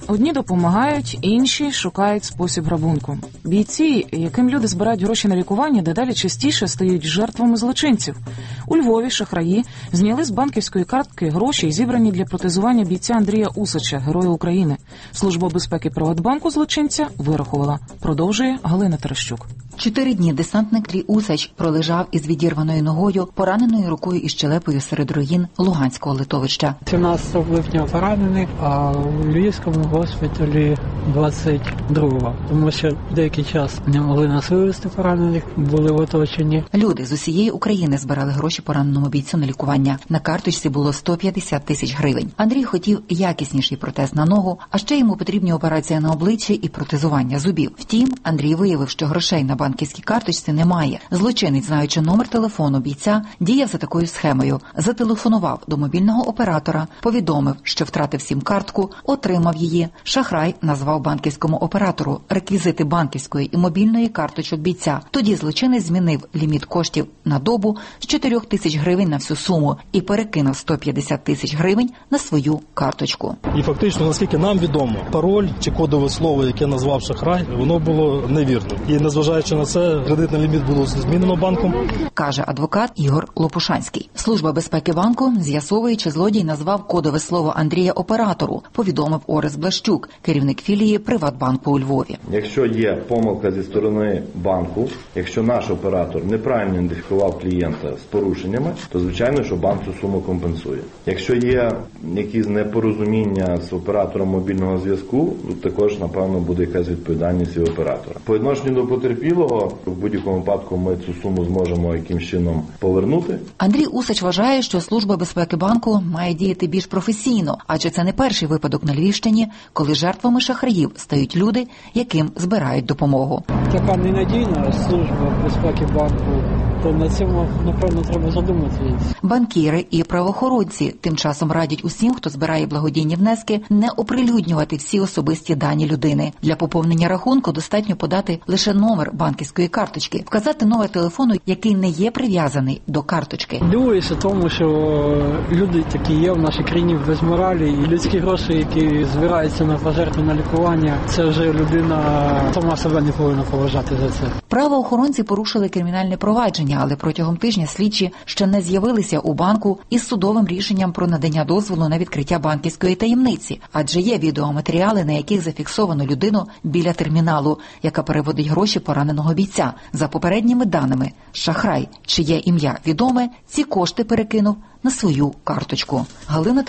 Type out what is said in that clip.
Одні допомагають, інші шукають спосіб грабунку. Бійці, яким люди збирають гроші на лікування, дедалі частіше стають жертвами злочинців. У Львові шахраї зняли з банківської картки гроші, зібрані для протезування бійця Андрія Усача, Героя України. Служба безпеки Приватбанку злочинця вирахувала. Продовжує Галина Терещук. 4 дні десантник Андрій Усач пролежав із відірваною ногою, пораненою рукою і щелепою серед руїн Луганського литовища. 17 липня поранений, а у Львівському госпіталі 22-го. Тому що деякий час не могли нас вивезти поранених, були в оточенні. Люди з усієї України збирали гроші пораненому бійцю на лікування. На карточці було 150 тисяч гривень. Андрій хотів якісніший протез на ногу, а ще йому потрібні операція на обличчі і протезування зубів. Втім, Андрій виявив, що грошей на банківській карточці немає. Злочинець, знаючи номер телефону бійця, діяв за такою схемою. Зателефонував до мобільного оператора, повідомив, що втратив сім-картку, отримав її. Шахрай назвав банківському оператору реквізити банківської і мобільної карточок бійця. Тоді злочинець змінив ліміт коштів на добу з 4 тисяч гривень на всю суму і перекинув 150 тисяч гривень на свою карточку. І фактично, наскільки нам відомо, пароль чи кодове слово, яке назвав шахрай, воно було невірним. І незважаючи на це, кредитний ліміт було змінено банком. Каже адвокат Ігор Лопушанський. Служба безпеки банку з'ясовує, чи злодій назвав кодове слово Андрія оператору, повідомив Орес Блащук, керівник філії Приватбанку у Львові. Якщо є помилка зі сторони банку, якщо наш оператор неправильно ідентифікував клієнта з порушеннями, то звичайно, що банк цю суму компенсує. Якщо є якісь непорозуміння з оператором мобільного зв'язку, то також, напевно, буде якась відповідальність і оператора. По відношенню до потерпілого, в будь-якому випадку ми цю суму зможемо якимось чином повернути. Андрій Усач вважає, що Служба безпеки банку має діяти більш професійно, адже це не перший випадок на Львівщині, коли жертвами шахраїв стають люди, яким збирають допомогу. Така ненадійна Служба безпеки банку, то на цьому, напевно, треба задуматися. Банкіри і правоохоронці тим часом радять усім, хто збирає благодійні внески, не оприлюднювати всі особисті дані людини. Для поповнення рахунку достатньо подати лише номер банківської карточки, вказати номер телефону, який не є прив'язаний до карточки. Дивуюся тому, що люди такі є в нашій країні без моралі, і людські гроші, які збираються на пожертви, на лікування, це вже людина сама себе не повинна поважати за це. Правоохоронці порушили кримінальне провадження, але протягом тижня слідчі ще не з'явилися у банку із судовим рішенням про надання дозволу на відкриття банківської таємниці, адже є відеоматеріали, на яких зафіксовано людину біля терміналу, яка переводить гроші пораненого бійця. За попередніми даними, шахрай, чиє ім'я відоме, ці кошти перекинув на свою карточку. Галина